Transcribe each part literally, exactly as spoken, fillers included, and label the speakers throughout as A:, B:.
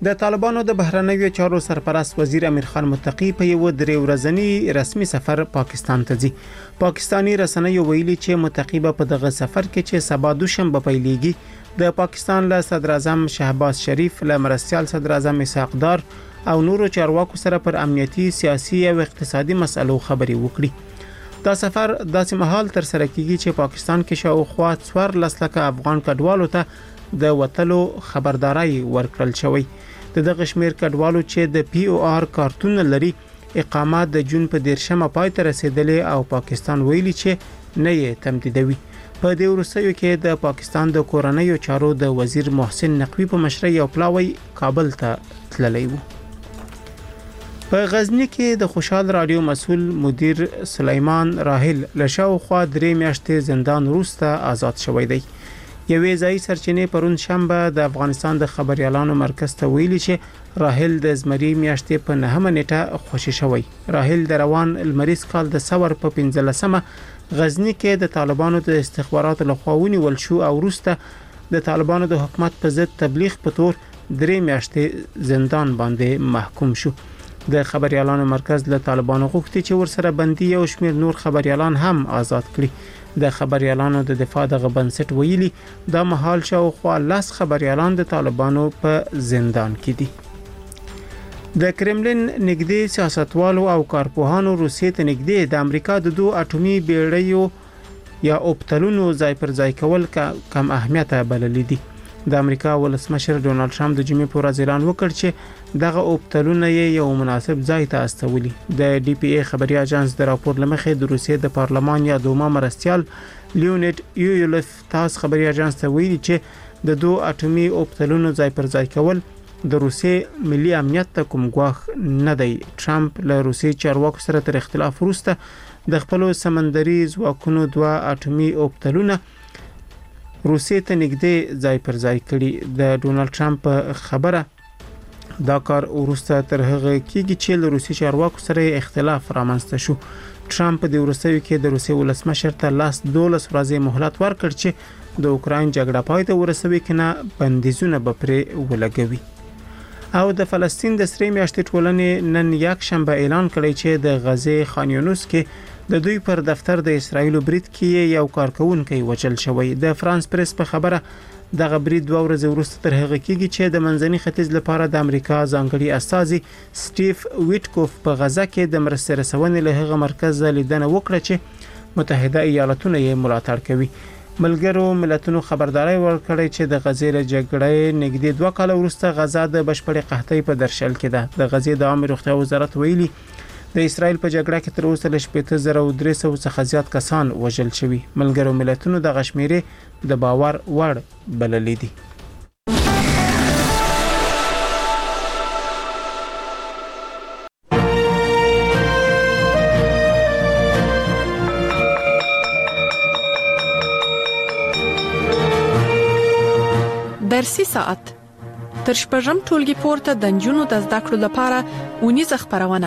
A: د طالبانو د بهرنیو چارو سرپرست وزیر امیر خان متقی په یو درې ورځنی رسمي سفر پاکستان ته ځي. پاکستانی رسنیو ویلي چې متقی په دغه سفر کې چې سبا دوشنبه پیلېږي د پاکستان له صدر اعظم شهباز شریف، له مرستیال صدر اعظم اسحاق دار او نورو چارواکو سره پر امنیتي، سیاسي او اقتصادي مسلو خبرې وکړي. دا سفر داسې مهال تر سره کیږي چې پاکستان کې شاوخوا څوارلس لکه افغان کډوالو ته د وتلو خبرداري ورکړل شوی. د دغه شمیر کډوالو چې د پی او آر کارتون لري اقامت د جون په دیرشمه پای ته رسیدلې او پاکستان ویلي چې نه یې تمدیدوي. په دې وروستیو کې د پاکستان د کورنیو چارو د وزیر محسن نقوی په مشرۍ یو پلاوی کابل ته تللی و. په غزنی کې د خوشحال رادیو مسؤل مدیر سلیمان راحل لشاوخوا درې میاشتې زندان وروسته آزاد شوی دی. یوې ځای سرچینې پرون شنبه د افغانستان د خبريالانو مرکز ته ویلي چې راحل د زمري میاشتې په نهمه نیټه خوشی شوی. راحل د روان المریز کال د ثور په پنځلسمه غزنی کې د طالبانو د استخباراتو لخوا ونیول شو او وروسته د طالبانو د حکومت په ضد تبلیغ په تور درې میاشتې زندان باندې محکوم شو. د خبريالانو مرکز له طالبانو غوښتي چې ورسره بندي او شمیر نور خبريالان هم آزاد کړي. د خبريالانو د دفاع د غبنسټ ویلي د محال شاوخوا لاس خبريالان د طالبانو په زندان کې دي. د کرملین نږدې سیاستوالو او کارپوهانو روسیې ته نږدې د امریکا د دوه اټومي بیړیو یا اوبتلونو ځای پر ځای کول کم اهمیت بللی دي. د امریکا ولسمشر ډونالد ټرمپ د جمعې په ورځ اعلان وکړ چې دغه اوبتلونه یو مناسب ځای ته استولي. د ډي پی ای خبري اژانس د راپور لمخې د روسیې د پارلمان یا دوما مرستیال لیونید یولیف تاس خبري اژانس ته ویلي چې د دوه اټومي اوبتلونو ځای پر ځای کول د روسیې ملي امنیت ته کوم ګواښ نه دی. ټرمپ له روسیې چارواکو سره تر اختلاف وروسته د خپل سمندري ځواکونو دوه اټومي اوبتلونه روسیې ته نږدې ځای پر ځای کړي. د ډونالد ټرمپ خبره دا کار وروسته تر هغه کېږي چې له روسي چارواکو سره اختلاف رامنځته شو. ټرمپ د وروستیو کې د روسي ولسمشر ته لاس دولس ورځې مهلت ورکړ چې د اوکراین جګړه پای ته ورسوي کنه بندیزونه به پرې ولګوي. او د فلسطین د سری میاشتې ټولنې نن یک شنبه اعلان کړی چې د غزه خان یونس کې د دوی پر دفتر د اسرایل برید کې یو کارکونکي وژل شوی. د فرانس پریس په خبره دغه برید دوه ورځې وروسته تر هغه کېږي چې د منځني ختیځ لپاره د امریکا ځانګړي استازي سټیف ویټکوف په غزه کې د مرستې رسونې له هغه مرکز لیدنه وکړه چې متحده ایالاتونه یې ملاتړ کوي. ملګرو ملتونو خبرداري ورکړی چې د غزې له جګړې نږدې دوه کال وروسته غزه د بشپړې قحطۍ په درشل کې ده. د غزې د عامه روغتیا وزارت ویلي د اسرایل په جګړه کې تر اوسه له شپږ زره درې سوه څخه زیات کسان وژل شوي. ملګرو ملتونو د غشمیرې د باور وړ بللې دي.
B: درسي ساعت تر شپږم ټولګي پورته د نجونو د زده کړو لپاره ونیزه خبرونه.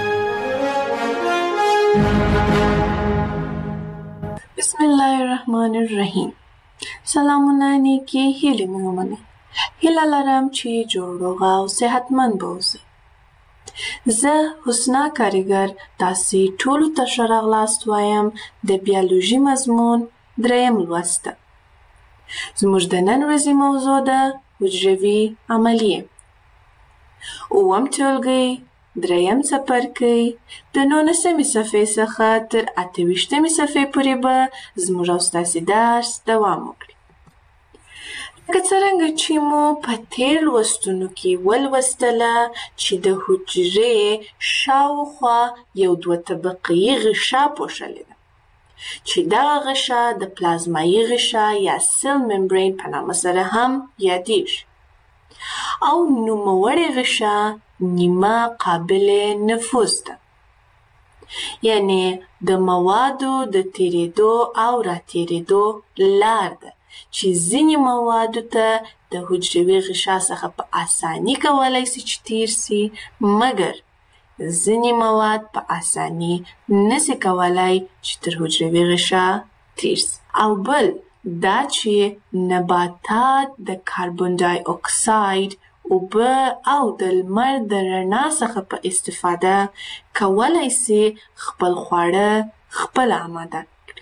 C: بسم الله الرحمن الرحیم. سلامونه نیکی هیله مې ومنئ. هیله لرم چې جوړ روغ او صحتمند به اوسئ. زه حسنا کاریګر تاسې ټولو ته ښه راغلاست وایم د بیولوژي مضمون دریم لوست ته. زموږ د نن ورځې موضوع ده حجروي عملیې. اووم ټولګی دریم څپرکی د نولسمې صفحې څخه تر اته ویشتمې صفحې پورې به زموږ او ستاسې درس دوام وکړي. لکه څرنګه چې مو په تېر لوستونو کې ولوستله چې د حجرې شاوخوا یو دوه طبقې غشا پوښلې ده چې دغه غشا د پلازمایي غشا یا سیل ممبرین په نامه سره هم یادیږي او نوموړې غشا نیمه قابل نفوذ ده. یعنی د موادو د تیریدو او راتیریدو لار ده چې ځینې موادو ته د حجروي غشا څخه په اساني کولای سي چې تیر سي، مګر ځینې مواد په اساني نسي کولای چې تر حجروي غشا تیر سي. او بل دا چې نباتات د کاربن ډای اکساید اوبه او د لمر د رڼا څخه په استفاده کولای سي خپل خواړه خپل آماده کړي.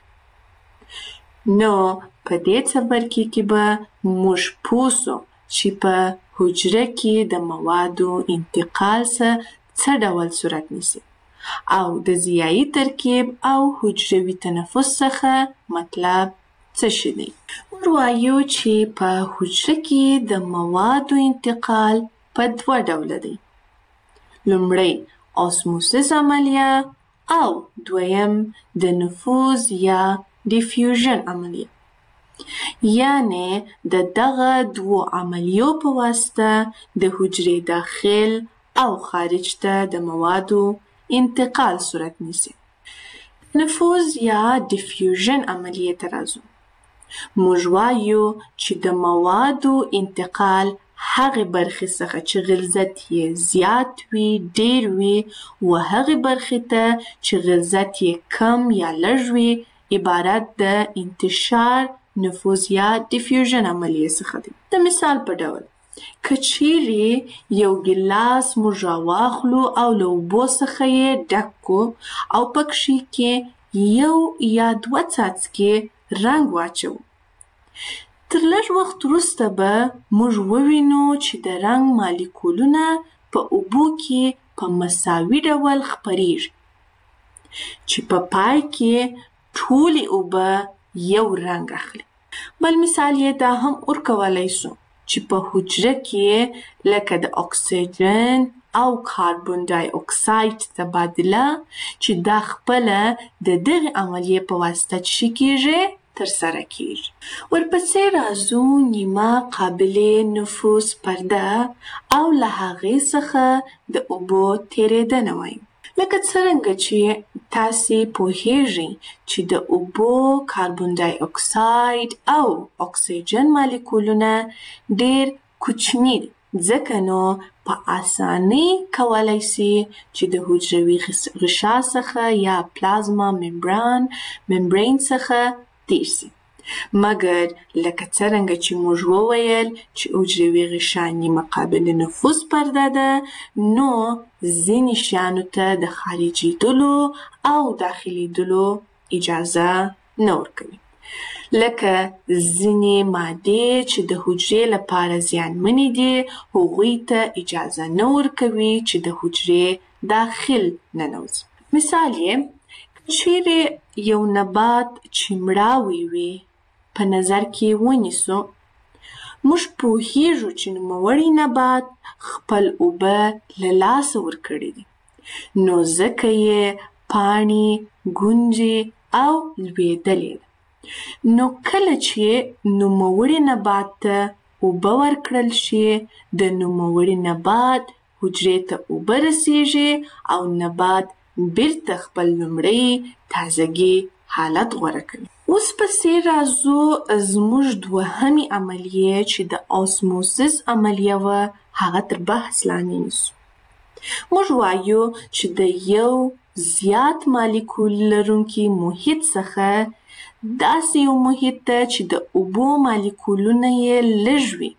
C: نو په دې څپرکي کې به موږ پوه سو چې په حجره کې د موادو انتقال څه څه ډول صورت نیسي او د ضیایي ترکیب او حجروي تنفس څخه مطلب څه شي دی. موږ وایو چې په حجره کې د موادو انتقال په دوه ډوله دی. لومړی اسموسیس عملیه او دویم د نفوذ یا ډیفیوژن عملیه. یعنی د دغه دوو عملیو په واسطه د حجرې داخل او خارج ته د موادو انتقال صورت نیسي. نفوذ یا ډیفیوژن عملیه ته راځو. موږ وایو چې د موادو انتقال هغه برخې څخه چې غلظت یې زیات وي ډیر وي و هغه برخې ته چې غلظت یې کم یا لږ وي عبارت د انتشار نفوذ یا ډیفیوژن عملیه څخه دی. د مثال په ډول که چیرې یو ګیلاس موږ راواخلو او له اوبو څخه یې ډک کړو او پکښې کې یو یا دوه څاڅکي رنګ واچو، تر لږ وخت وروسته به موږ ووینو چې د رنګ مالیکولونه په اوبو کې په مساوي ډول خپریږي چې په پای کې ټولې اوبه یو رنګ اخلي. بل مثال یې دا هم ورکولای سو چې په حجره کې لکه د اکسیجن او کاربن ډای اکساید تبادله چې دا خپله د دغه عملیې په واسطه چې کېږي ترسره کېږي. ورپسې راځو نیمه قابلې نفوذ پرده او له هغې څخه د اوبو تېرېدنه وایو. لکه څرنګه چې تاسې پوهیږئ چې د اوبو کاربن ډای اکساید او اکسیجن مالیکولونه ډېر کوچني دي، ځکه نو په اسانۍ کولای سي چې د حجروي غشا څخه یا پلازما ممبران ممبرین څخه تېر سي. مګر لکه څرنګه چې موږ وویل چې حجروي غشا نیمه قابل نفوذ پرده ده، نو ځینې شیانو ته د خارجېدلو او داخلېدلو اجازه نه ورکوي. لکه ځینې مادې چې د حجرې لپاره زیانمنې دي هغوی ته اجازه نه ورکوي چې د حجرې داخل ننوځي. مثال یې چیرې یو نبات چې مړاوی وي په نظر کې ونیسو، موږ پوهیږو چې نوموړی نبات خپل اوبه له لاسه ورکړي دي، نو ځکه یې پاڼې ګونجې او لوېدلې ده. نو کله چې نوموړي نبات ته اوبه ورکړل شي، د نوموړي نبات حجرې ته اوبه رسیږي او نبات بیرته خپل لومړی تازګي حالت غوره کوي. اوس پسې راځو زموږ دوهمې عملیې چې د اسموسیس عملیه وه، هغه تر بحث لاندې نیسو. موږ وایو چې د یو زیات مالیکول لرونکي محیط څخه داسې یو محیط ته چې د اوبو مالیکولونه یې لږ وي،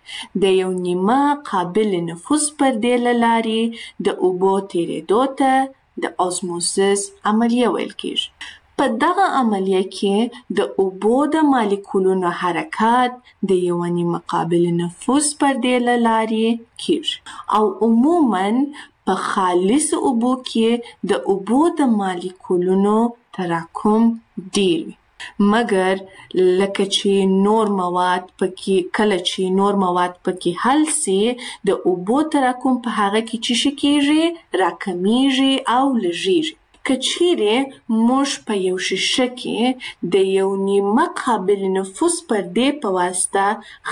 C: د یو نیمه قابل نفوذ پردې له لارې د اوبو تېرېدو ته د اسموسیس عملیه ویل کېږي. په دغه عملیه کې د اوبو د مالیکولونو حرکت د یوه نیمه قابل نفوذ پردې له لارې کېږي او عموماً په خالص اوبو کې د اوبو د مالیکولونو تراکم ډېر وي. مګر لکه چې نور مواد پکې کله چې نور مواد پکې حل سي، د اوبو تراکم په هغه کې چې شي کېږي راکمیږي او لږیږي. که چیرې موږ په یو شیشه کې د یو نیمه قابل نفوذ پردې په واسطه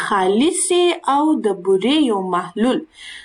C: خالصې او د بورې یو محلول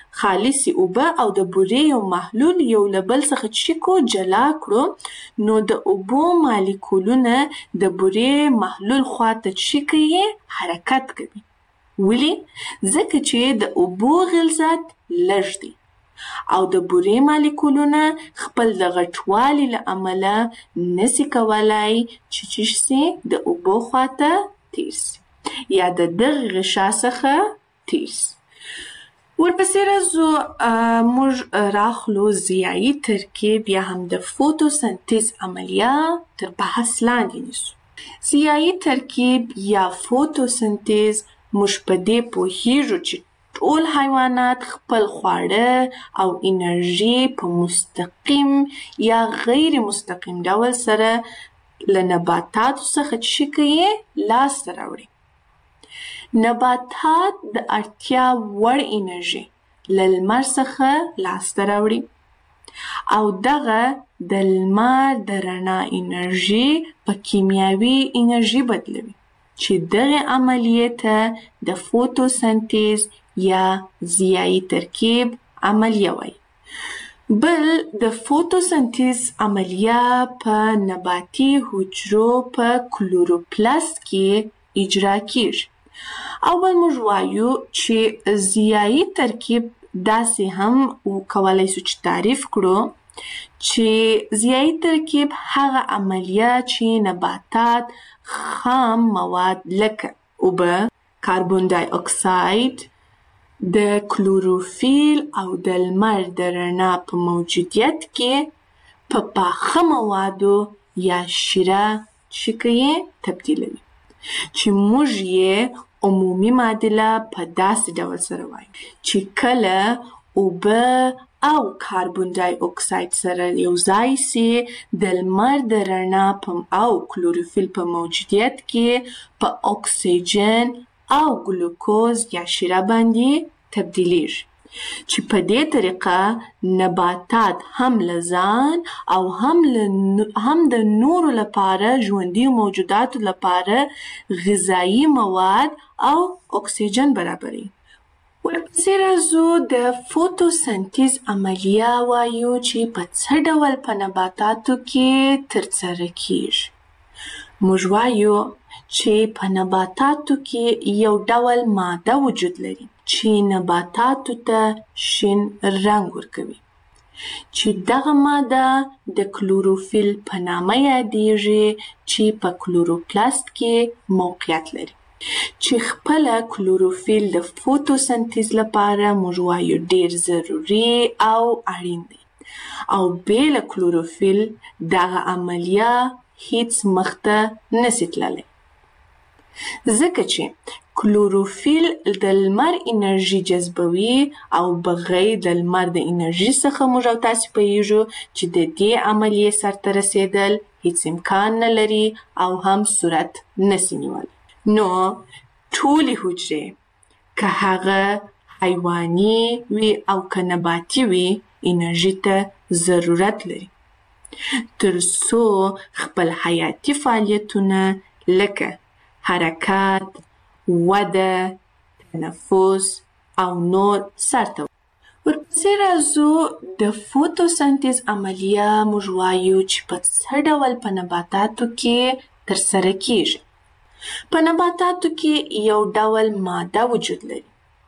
C: خالصې اوبه او د بورې یو محلول یو له بل څخه چې کو جلا کړو، نو د اوبو مالیکولونه د بورې محلول خواته چې کوي حرکت کوي. ولې؟ ځکه چې د اوبو غلظت لږ دی او د بورې مالیکولونه خپل د غټوالي له امله نسي کولای چې چې سي د اوبو خواته تېر سي یا د دغه غشا څخه تېر سي. ورپسې راځو موږ راخلو ضیایي ترکیب یا هم د فوتوسنتیز عملیه تر بحث لاندې نیسو. ضیایي ترکیب یا فوتوسنتیز موږ په دې پوهیږو چې ټول حیوانات خپل خواړه او انرژي په مستقیم یا غیر مستقیم ډول سره له نباتاتو څخه چې کوي لاسته راوړي. نباتات د اړتیا وړ انرژي له لمر څخه لاسته راوړي او دغه د لمر د رڼا انرژي په کیمیاوي انرژي بدلوي چې دغه عملیې ته د فوتوسنتیز یا ضیایي ترکیب عملیه وایي. بل د فوتوسنتیز عملیه په نباتي حجرو په کلوروپلاست کې اجرا کیږي. او بل موږ وایو چې ضیایي ترکیب داسې هم کولی شو چې تعریف کړو چې ضیایي ترکیب هغه عملیه چې نباتات خام مواد لکه اوبه، کاربن دای اکساید، د کلوروفیل او د لمر د رڼا په موجودیت کې په پاخه موادو یا شیره چې کوي تبدیلوي چې موږ یې عمومي معادله په داسې ډول سره وایو چې کله اوبه او کاربن دای اکساید سره یو ځای سي د لمر د رڼا او کلوروفیل په موجودیت کې په اکسیجن او ګلوکوز یا شیره باندې تبدیلیږي چې په دې طریقه نباتات هم له ځان او هم هم د نورو لپاره ژوندي موجوداتو لپاره غذایي مواد او اکسیجن برابروي. ورپسې راځو د فوتوسنتیز عملیه وایو چې په څه ډول په نباتاتو کې ترسره کیږي. موږ وایو چې په نباتاتو کې یو ډول ماده وجود لري چې نباتاتو ته شین رنګ ورکوي چې دغه ماده د کلوروفیل په نامه یادیږي چې په کلوروپلاست کې موقعیت لري چې خپل کلوروفیل د فوتوسنتیز لپاره موږ وایو ډیر ضروري او اړین دی او بې له کلوروفیل دغه عملیه هیڅ مخته نشي تللی ځکه چې کلوروفیل د لمر انرژي جذبوي او بغیر د لمر د انرژي څخه موږ او تاسې پوهیږو چې د دې عملیې سرته رسیدل هیڅ امکان نه لري او هم صورت نشي نیولی. نو ټولې حجرې که هغه حیواني وي او که نباتي وي انرژي ته ضرورت لري تر څو خپل حیاتي فعالیتونه لکه حرکت، وده، تنفس او نور سرته ورپسې راځو د فوتوسنتیز عملیه موږ وایو چې په څه ډول په نباتاتو کې ترسره کیږي. په نباتاتو کې یو ډول ماده وجود لري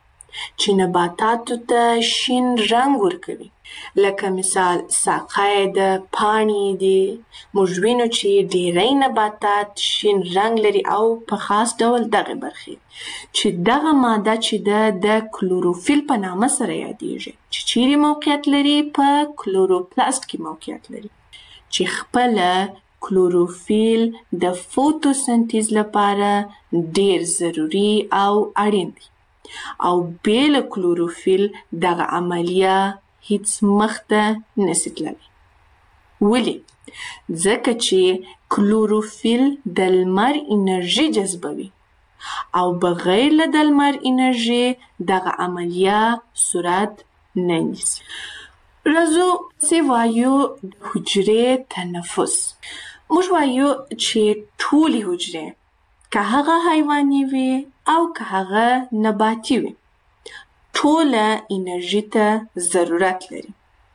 C: چې نباتاتو ته شین رنګ ورکوي لکه مثال ساقه د پاڼې دي. موږ وینو چې ډیری نباتات شین رنګ لري او په خاص ډول دغه برخې چې دغه ماده چې ده د کلوروفیل په نامه سره یادیږي چې چیرې موقعیت لري په کلوروپلاست کې موقعیت لري چې خپله کلوروفیل د فوتوسنتیز لپاره ډیر ضروري او اړین دی او بې له کلوروفیل دغه عملیه هیڅ مخته نشي تللی. ولې؟ ځکه چې کلوروفیل د لمر انرژي جذبوي او بغیر له د لمر انرژي دغه عملیه صورت نه نیسي. راځو چې وایو د حجرې تنفس. موږ وایو چې ټولې حجرې که هغه حیواني وي او که هغه نباتي وي ټوله انرژي ته ضرورت لري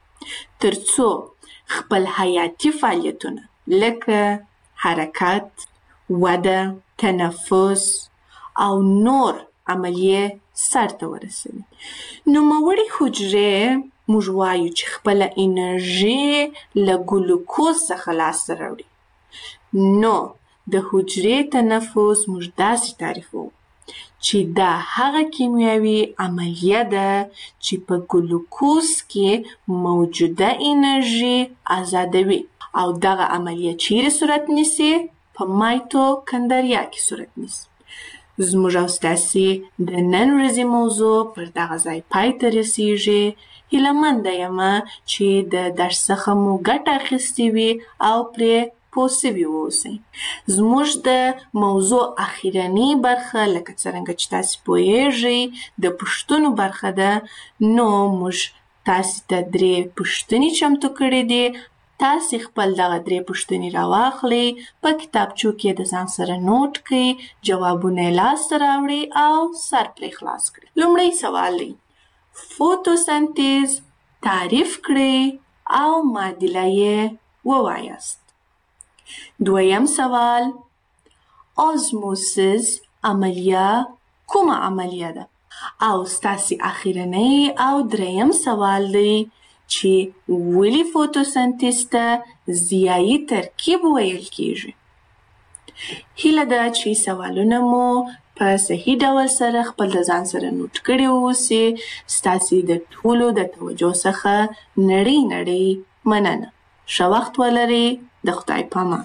C: تر څو خپل حیاتي فعالیتونه لکه حرکت، وده، تنفس او نور عملیې سرته ورسوي. نوموړې حجرې موږ وایو چې خپله انرژي له ګلوکوز څخه لاسته راوړي. نو د حجرې تنفس موږ داسې تعریفوو چې دا هغه کیمیاوي عملیه ده چې په ګلوکوز کې موجوده انرژي آزادوي او دغه عملیه چیرې صورت نیسي؟ په مایتوکندریا کې صورت نیسي. زموږ او ستاسې د نن ورځې موضوع پر دغه ځای پای ته رسیږي. هیله منده یمه چې د درس څخه مو ګټه اخیستې وي او پرې پوه سوي واوسئ. زموږ د موضوع اخیرنۍ برخه لکه څرنګه چې تاسې پوهیږئ د پوښتنو برخه ده، نو موږ تاسې ته درې پوښتنې چمتو کړې دي. تاسې خپل دغه درې پوښتنې راواخلئ، په کتابچو کې د ځان سره نوټ کړئ، جوابونه یې لاسته راوړئ او سر پرې خلاص کړئ. لومړی سوال دی: فوتوسنتیز تعریف کړئ او معادله یې ووایاست. دویم سوال: آزموسیس عملیه کومه عملیه ده؟ او ستاسې اخیرنۍ او دریم سوال دی چې ولې فوتوسنتیز ته ضیایي ترکیب ویل کیږي؟ هیله ده چې سوالونه مو په صحیح ډول سره خپل د ځان سره نوٹ کړي واوسي. ستاسې د ټولو د توجه څخه نړۍ نړۍ مننه. ښه وخت ولرئ. د خدای پامان.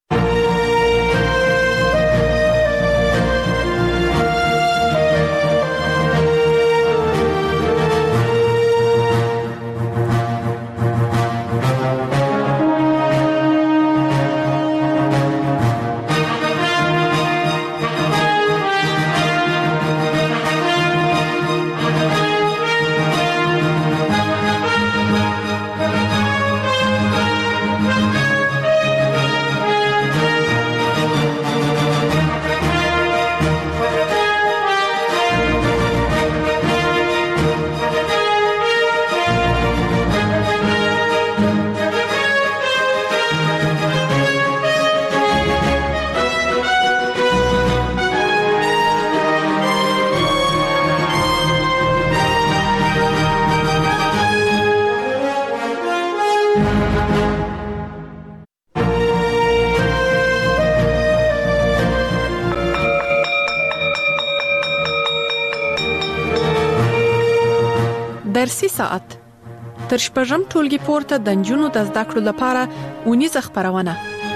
B: درسي ساعت تر شپږم ټولګي پورته د نجونو د زده کړو لپاره اونیزه خپرونه.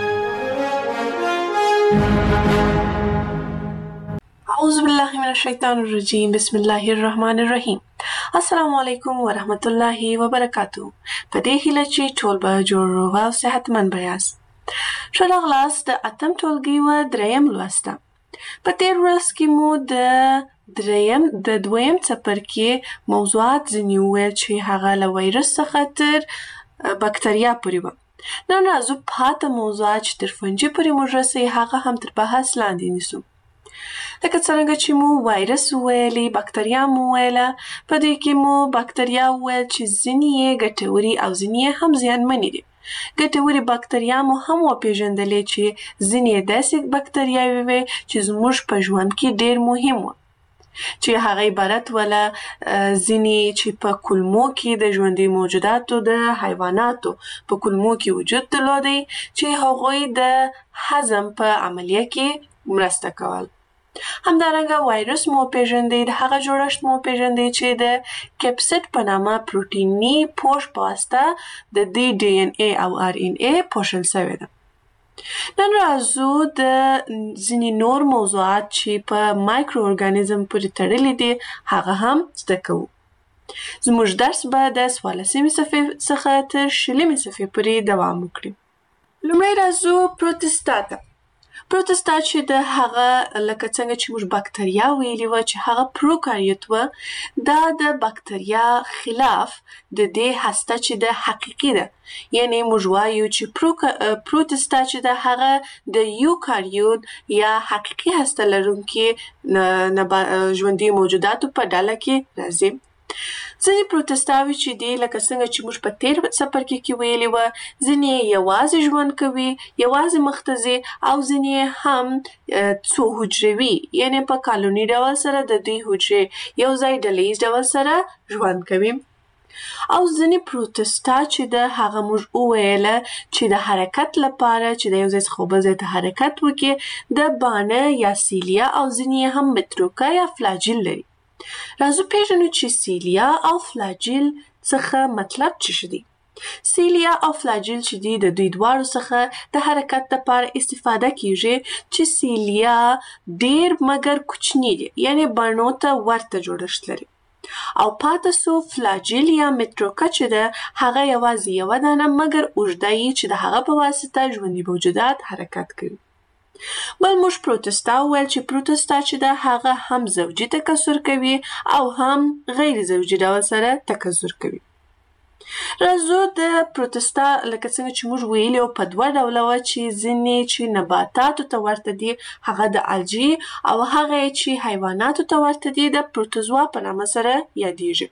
C: اعوذ بالله من الشیطان الرجیم. بسم الله الرحمن الرحیم. السلام علیکم ورحمت الله وبرکاتہ. په دې هیله چې ټول به جوړ روغ او صحتمند یاست. ښه راغلاست د اتم ټولګي و دریم لوسته. په تیر ورځ کې مو د دریم د دویم څپرکي موضوعات ځینې وویل چې هغه له وایرس څخه تر بکتریا پورې وه. نن راځو پاته موضوعات چې تر فنجي پورې موږ رسوي هغه هم تر بحث لاندې نیسو. لکه څرنګه چې مو وایرس وویلې، بکتریا مو وویله. په دې کې مو بکتریا وویل چې ځینې یې ګټورې او ځینې یې هم زیانمنې دي. ګټورې بکتریا مو هم وپېژندلې چې ځینې یې داسې بکتریاوې وې چې زموږ په ژوند کې ډېر مهم وه، چې هغه عبارت وله ځینې چې په کولمو کې د ژوندي موجوداتو د حیواناتو په کولمو کې وجود درلودی چې هغوی د هضم په عملیه کې مرسته کول. همدارنګه وایرس مو پیژندی، د هغه جوړښت مو پیژندی چې د کپسید په نامه پروتیني پوښ په واسطه د دې ډي ان اي او ار ان اي پوښل شوی ده. نن راځو د ځینې نور موضوعات چې په مایکرو ارګانیزم پورې تړلي دي هغه هم زده کوو. زموږ درس به د څوارلسمې صفحې څخه تر شلمې صفحې پورې دوام وکړي. لومړی راځو پروتستا ته. پروتستا چې د هغه لکه څنګه چې موږ بکتریا ویلي وه چې هغه پروکاریوت وه، دا د بکتریا خلاف د دې هسته چې د حقیقي ده، یعنی موږ وایو چې پروتستا چې د هغه د یوکاریوت یا حقیقي هسته لرونکي ژوندي موجوداتو په ډله کې راځي. ځینې پروتستاوي چې دي لکه څنګه چې موږ په تیر څپرکي کې ویلي وه، ځینې یوازې ژوند کوي، یوازې مخته ځي، او ځینې هم څو حجروي، یعنی په کالوني ډول سره د دوی حجرې یو ځای ډله ییز ډول سره ژوند کوي. او ځینې پروتستا چې د هغه موږ وویله چې د حرکت لپاره چې د یو ځای څخه بل ځای ته حرکت وکړي د بانه یا سیلیا او ځینې هم متروکه یا فلاجیل لري. راځو پیژنو چې سیلیا او فلاجیل څخه مطلب څه شي دی. سیلیا او فلاجیل چې دی د دوی دواړو څخه د حرکت لپاره استفاده کیږي چې سیلیا ډیر مګر کوچنی دی یعنی بڼو ته ورته جوړښت لري او پاتې سو فلاجیل یا متروکه چې ده هغه یوازې یوه دانه مګر اوږده یي چې د هغه په واسطه ژوندي موجودات حرکت کوي. بل موږ پروتستا وویل چې پروتستا چې ده هغه هم زوجي تکثر کوي او هم غیر زوجي ډول سره تکثر کوي. راځو د پروتستا لکه څنګه چې موږ ویلي وو په دوه ډوله وه چې ځینې چې نباتاتو ته ورته دي هغه د الجی او هغه چې حیواناتو ته ورته دي د پروتوزوا په نامه سره یادیږي.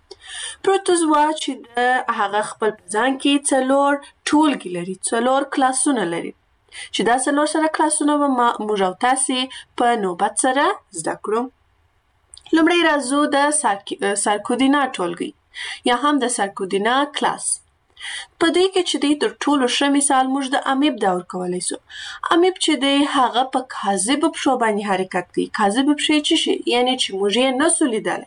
C: پروتوزوا چې د هغه خپل په ځان کې څلور ټولګي لري، څلور کلاسونه لري چې دا څلور سره کلاسونه به موږ او تاسې په نوبت سره زده کړو. لومړی راځو د سارکودینا ټولګي یا هم د سارکودینا کلاس. په دې کې چې دی تر ټولو ښه مثال موږ د امیب دا ورکولی سو. امیب چې دی هغه په کاذبو پښو باندې حرکت کوي. کاذبې پښې څه شي؟ یعنې چې موږ یې نسو لیدلی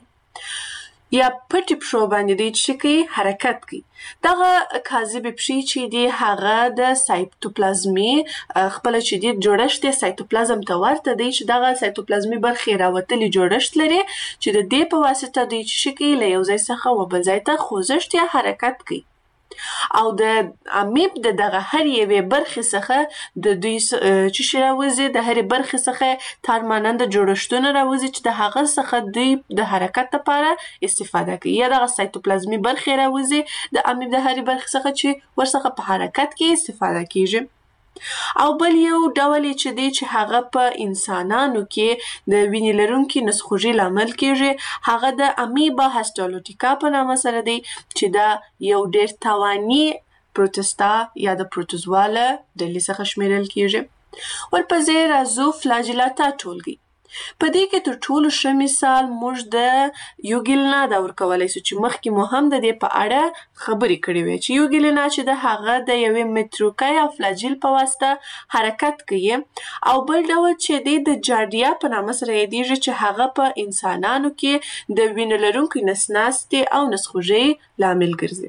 C: یا پټې پښو باندې دی چې کوي حرکت کوي. دغه کاذبې پښې چې دی هغه د سایتوپلازمي خپله چې دی جوړښت یې سایتوپلازم ته ورته دی چې دغه سایتوپلازمي برخې راوتلي جوړښت لري چې د دې په واسطه دوی څه کوي له یو ځای څخه و بل ځای ته خوځښت یا حرکت کوي. او د امیب د دغه هر یوې برخې څخه د دوی چې شي راوځي د هرې برخې څخه تارماننده جوړښتونه راوځي چې د هغه څخه دوی د حرکت لپاره استفاده کوي یا دغه سایتوپلازمي برخې راوځي د امیب د هرې برخې څخه چې ورڅخه په حرکت کې استفاده کیږي. او بل یو ډول چې دی چې هغه په انسانانو کې د وینې لرونکي نسخوږي لامل کیږي هغه د امیبا هسټالوټیکا په نامه سره دی چې دا یو ډیر تواني پروتستا یا د پروتوزوا له ډلې څخه شمیرل کیږي. ورپسې راځو فلاجیلاتا ټولګي. په دې کې تر ټولو ښه مثال موږ د یوګیلنا دا ورکولی سو چې مخکې مو هم د دې په اړه خبرې کړې وې چې یوګیلنا چې د هغه د یوې متروکه یا فلاجیل په واسطه حرکت کوي. او بل ډول چې دی د جاډیا په نامه سره یادیږي چې هغه په انسانانو کې د وینې لرونکي نسناستې او نسخوږۍ لامل ګرځي.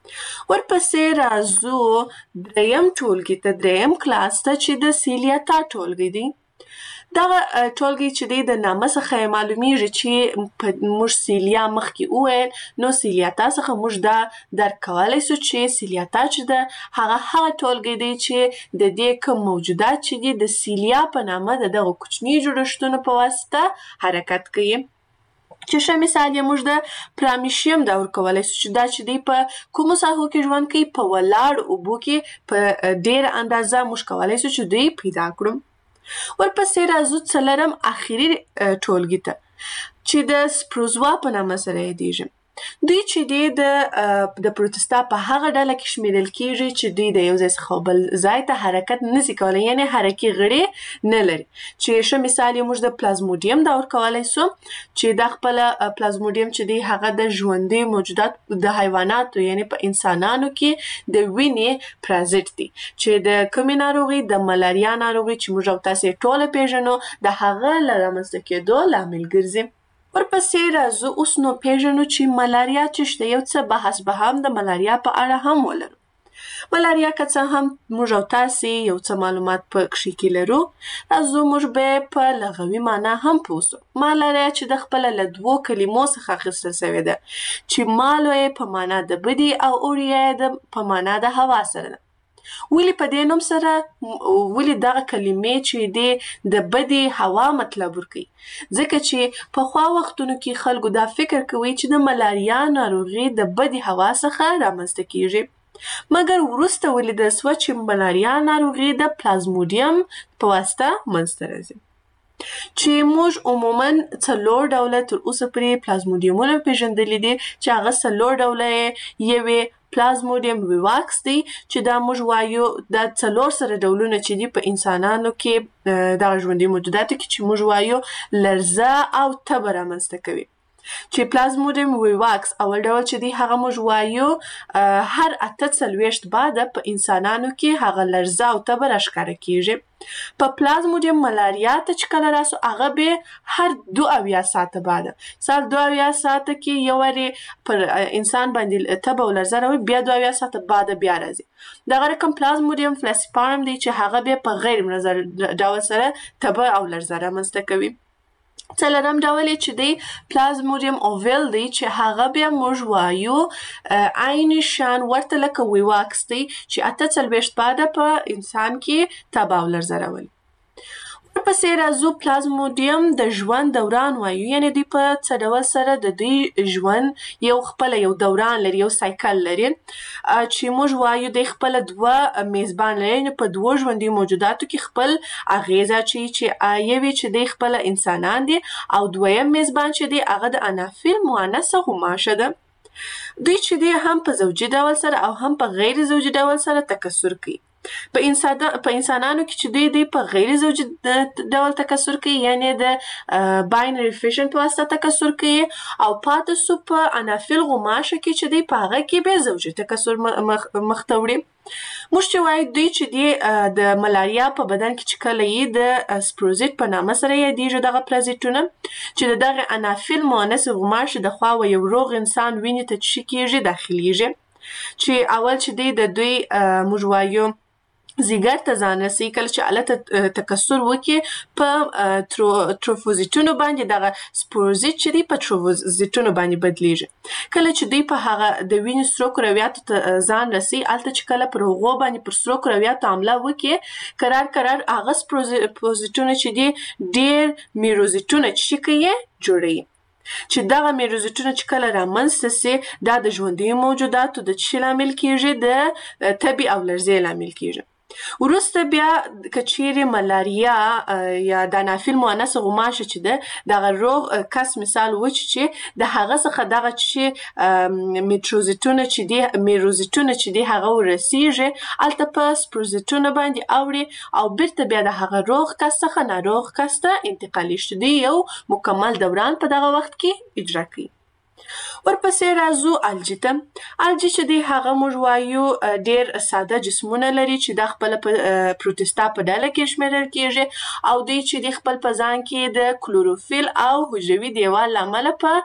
C: ورپسې راځو دریم ټولګي ته، دریم کلاس ته چې د سیلیاتا ټولګي دی. دغه ټولګي چې دی د نامه څخه معلومیږي چې موږ سیلیا مخکې وویل نو سیلیاتا څخه موږ دا درک کولی سو چې سیلیاتا چې ده هغه هغه ټولګي دی چې د دې کوم موجودات چې دي د سیلیا په نامه د دغه کوچني جوړښتونو په واسطه حرکت کوي. چې ښه مثال یې موږ د پرامیشیم دا ورکولی سو چې دا چې دی په کومو ساحو کې ژوند کوي په ولاړو اوبو کې په ډېره اندازه موږ کولی سو چې دوی پیدا کړو. ورپسې راځو څلرم اخري ټولګي ته چې د سپروزوا په نامه سره یادیږي. دوی چې دی د د پروتستا په هغه ډله کې شمیرل کیږي چې دوی د یو ځای څخه بل ځای ته حرکت نسي کولی یعنې حرکي غړي نه لري. چې ښه مثال یې موږ د پلازموډیم دا ورکولی سو چې دا خپله پلازموډیم چې دی هغه د ژوندي موجودات د حیواناتو یعنې په انسانانو کې د وینې پرازیت دی چې د کومې ناروغي د ملاریا ناروغي چې موږ او تاسې ټوله پیژنو د هغه له رامنځته کېدو لامل ګرځي. ورپسې راځو اوس نو پیژنو چې ملاریا څه شته. یو څه بحث به هم د ملاریا په اړه هم ولرو. ملاریا که څه هم موږ او تاسې یو څه معلومات په کښې کې لرو راځو موږ به په لغوي معنا هم پوه سو. ملاریا چې د خپله له دوو کلمو څخه اخیستل سوې ده چې مالو یې په معنا د بدي او اوریا یې په معنا د هوا سره ده. ولې په دې نوم سره ولې دغه کلمې چې دی د بدې هوا مطلب ورکوي؟ ځکه چې پخوا وختونو کې خلکو دا فکر کوي چې د ملاریا ناروغي د بدې هوا څخه رامنځته کیږي. مګر وروسته ولیدل سوه چې ملاریا ناروغي د پلازموډیم په واسطه منځته راځي. چې موږ عموما څلور ډوله تر اوسه پورې پلازموډیمونه پیژندلي دي چې هغه څلور ډوله یوې پلازموډیم ویواکس دی چې دا موږ وایو دا څلور سره ډولونه چې دي په انسانانو کې دغه ژوندي موجوداتو کې چې موږ وایو لرزه او تبه رامنځته کوي. چې پلازمودیم ویواکس اول ډول چې دی هغه موږ وایو هر اته څلوېښت بعده په انسانانو کې هغه لرزه او تبه راښکاره کیږي. په پلازمودیم ملاریا ته چې کله راسو هغه به هر دو اویا ساعته بعده سال دو اویا ساعته کې یو وارې پر انسان باندې تبه او لرزه راوي، بیا دو اویا ساعته بعده بیا راځي. دغه رقم پلازمودیم فلاسیپارم دی چې هغه به په غیر منظم ډول سره تبه او لرزه رامنځته کوي. څلورم ډول چې دی پلازمودیم اوویل دی چې هغه بیا موږ وایو عین شان ورته لکه ویواکس دی چې اته څلوېښت بعده په انسان کې تبه او لرزه راولي. ورپسې راځو پلازمودیم د ژوند دوران وایو، یعنی دوی په څه ډول سره د دوی ژوند یو خپله یو دوران لري، یو سایکل لري چې موږ وایو دوی خپله دوه میزبان لري، یعنې په دوو ژوندي موجوداتو کې خپل اغیزه اچوي چې یو یې چې دوی خپله انسانان دي او دویم میزبان چې دی هغه د انافیل مؤنثه غوماشه ده. دوی چې دی هم په زوجي ډول سره او هم په غیر زوجي ډول سره تکثر کوي. په انسان په انسانانو کې چې دوی دی په غیر زوجي ډول تکثر کوي، یعنی د باینري فیشن په واسطه تکثر کوي، او پاتې سو په انافیل غوماشه کې چې دی په هغه کې به زوجي تکثر مخته وړي. موږ چې وایو دوی چې دی د ملاریا په بدن کې چې کله یې د سپروزیت په نامه سره یادیږي دغه پرازیتونه چې د دغه انافیل مؤنث غوماشې د خوا و یو روغ انسان وینې ته چې کېږي داخلیږي، چې اول چې دی د دوی موږ وایو زیګر ته ځان رسي، کله چې هلته تکثر وکړي په تروفوزیتونو باندې دغه سپوروزیت چې دی په تروفوزیتونو باندې بدلیږي. کله چې دوی په هغه د وینې سرو کرویاتو ته ځان رسي، هلته چې کله پر هغو باندې پر سرو کرویاتو حمله وکړي، قرار قرار هغه سپوروزیتونه چې دی ډېر میروزیتونه چې کوي جوړوي، چې دغه میروزیتونه چې کله رامنځته سي دا د ژوندیو موجوداتو د څه لامل کیږي؟ د تبې او لرزې لامل کیږي. وروسته بیا که چیرې ملاریا یا د انافیل مؤنثه غوماشه چې ده دغه روغ کس مثال وچ چې د هغه څخه دغه چې میټروزیتونه چې دي میروزیتونه چې دي هغه ورسیږي، هلته په سپروزیتونه باندې اوړي او بیرته بیا د هغه روغ کس څخه ناروغ کس ته انتقالي شي. دوی یو مکمل دوران په دغه وخت کې اجرا کوي. ورپسې راځو الجی ته. الجی چې دی هغه موږ وایو ډېر ساده جسمونه لري چې دا خپله په پروتستا په ډله کې شمیرل کیږي، او دوی چې دی خپل په ځان کې د کلوروفیل او حجروي دیوال له امله په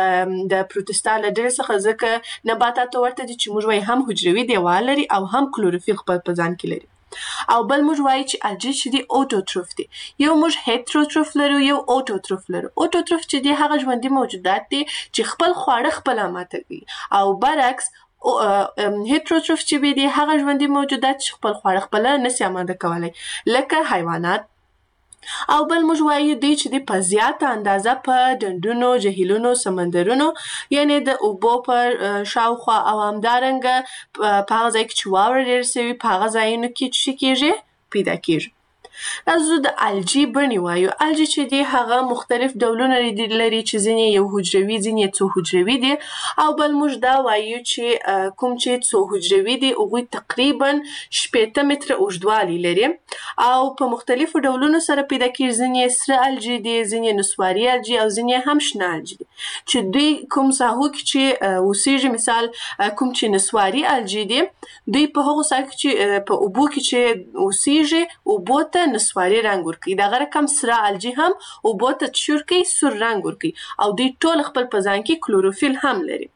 C: د پروتستا له ډلې څخه ځکه نباتاتو ورته دي چې موږ وایو هم حجروي دیوال لري او هم کلوروفیل خپل په ځان کې لري. او بل موږ وایو چې الجی چې دی اوټوټروف دی. یو موږ هیتروټروف لرو، یو اوټوټروف لرو. اوټوټروف چې دی هغه ژوندي موجودات دي چې خپل خواړه خپله ماته کوي، او برعکس هیتروټروف چې دی هغه ژوندي موجودات چې خپل خواړه خپله نسي اماده کولی، لکه حیوانات. او بل موږ وایو دوی چې دی په زیاته اندازه په ډنډونو، جهیلونو، سمندرونو، یعنی د اوبو په شاوخوا او همدارنګه په هغه ځای کې چې واوره ډېره سوي په هغه ځایونو کې چې کېږي پیدا کېږي. راځو د الجی بڼې وایو. الجی چې دی هغه مختلف ډولونه لري چې ځینې یو حجروي، ځینې څو حجروي دي، او بل موږ دا وایو چې کوم چې څو حجروي دي هغوی تقریبا شپېته متره اوږدوالی لري او په مختلفو ډولونو سره پیدا کېږي. ځینې سره الجی دي، ځینې نسواري الجی او ځینې هم شنه الجی دي چې دوی کوم ساحو کې چې اوسېږي، مثال کوم چې نسواري الجی دي دوی په هغو ساحو کې چې په اوبو کې چې اوسېږي اوبو ته نسواري رنګ ورکوي. دغه رقم سره الجی هم اوبو ته چور کوي، سور رنګ ورکوي، او دوی ټول خپل په ځان کې کلوروفیل هم لري.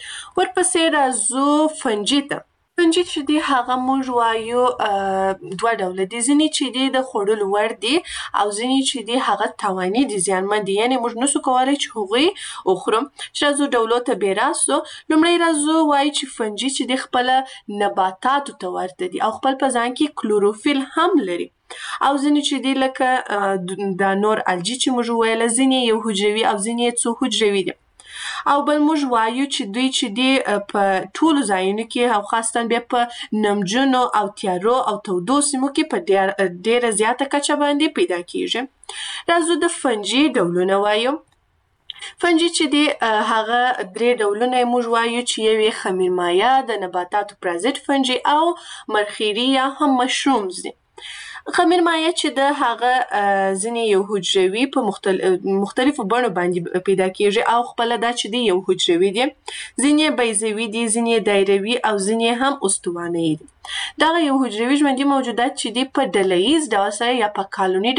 C: ورپسې راځو فنجي ته. فنجي چې دی هغه موږ وایو دوه ډوله دي. ځینې چې دی د خوړلو وړ دي او ځینې چې دی هغه تاواني دي، زیانمن دي، یعنې موږ نسو کولی چې هغوی وخورو. چې راځو ډولو ته بې راستو. لومړی راځو وایو چې فنجي چې دی خپله نباتاتو ته ورته دي او خپل په ځان کې کلوروفیل هم لري. او ځینې چې دی لکه دا نور الجی چې موږ وویله ځینې یو حجروي او ځینې څو حجروي دي. او بل موږ وایو چې دوی چې دی په ټولو ځایونو کې او خاصتاً بیا په نمجنو او تیارو او تودو سیمو کې په ډېره زیاته کچه باندې پیدا کېږي. راځو د فنجي ډولونه وایو. فنجي چې دی هغه درې ډولونه یې موږ وایو چې یو یې خمیرمایه، د نباتاتو پرازیت فنجي او مرخیري یا هم مشرومز دي. خمیر مایع چې د هغه ځینې یو حجروي په مختلفو بڼو باندې پیدا کیږي او خپل دا چې دی یو حجروي دي، ځینې بیضوي دي، ځینې دایروي او ځینې هم استوانه‌ای دي. دا یو حجروي ژوندي موجودات چې دی په ډله ییز ډول سره یا په کالوني